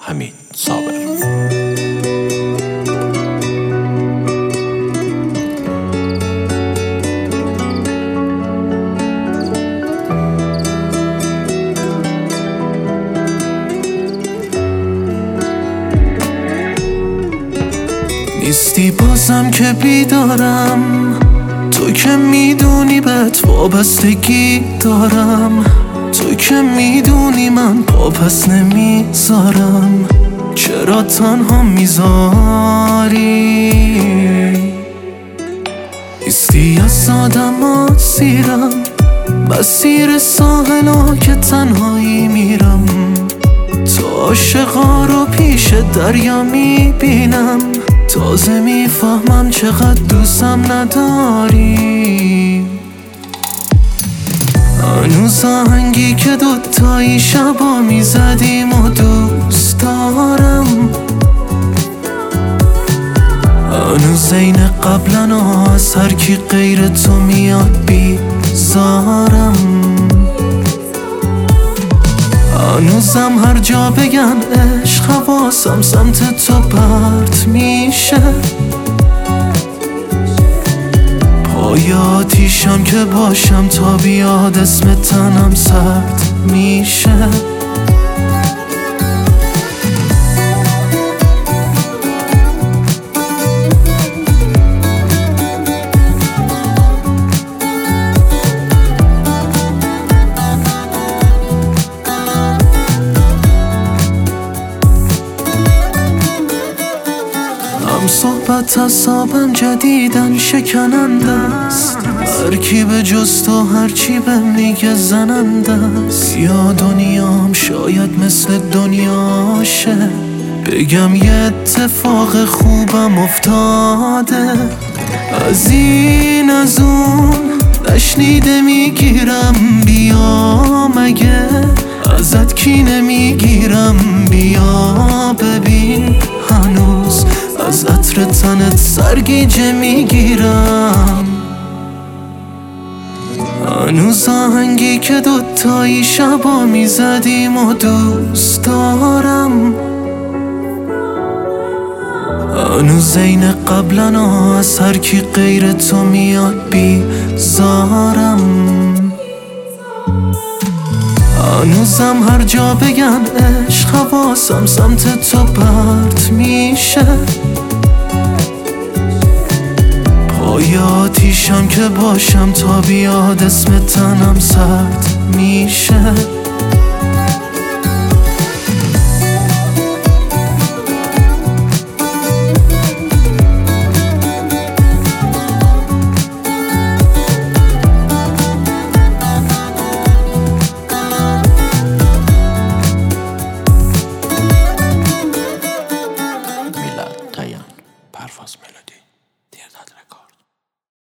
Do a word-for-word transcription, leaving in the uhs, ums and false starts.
حمید صابر. نیستی بازم که بیدارم، تو که میدونی بهت وابستگی دارم، تو که میدونی من پا پس نمیذارم، چرا تنها میذاری؟ نیستی از آدم سیرم، مسیر ساحلا که تنهایی میرم، تو عاشقا رو پیش دریا میبینم، تازه میفهمم چقدر دوستم نداری. هنوز آهنگی که دوتایی شبا میزدیم و دوست دارم، هنوز عین قبلا از هر کی غیر تو میاد بیزارم، هنوزم هر جا بگن عشق حواسم سمت تو پرت میشه، پای آتیشم که باشم تا بیاد اسم تنم سرد میشه. صحبت اصابم جدیدن شکننده است، هر کی به جز تو هرچی به میگه زننده است. یا دنیام شاید مثل دنیاشه، بگم یه اتفاق خوبم افتاده، از این از اون نشنیده میگیرم، بیا مگه ازت کی نمیگیرم، بیا ببین هنوز از عطر تنت سرگیجه میگیرم، هنوز آهنگی که دوتایی شبا میزدیم و دوست دارم، هنوز عین قبلا از هر کی غیر تو میاد بیزارم، هنوزم هر جا بگن عشق حواسم سمت تو پرت میشه، پای آتیشم که باشم تا بیاد اسم تنم سرد میشه. پرواز میلاد.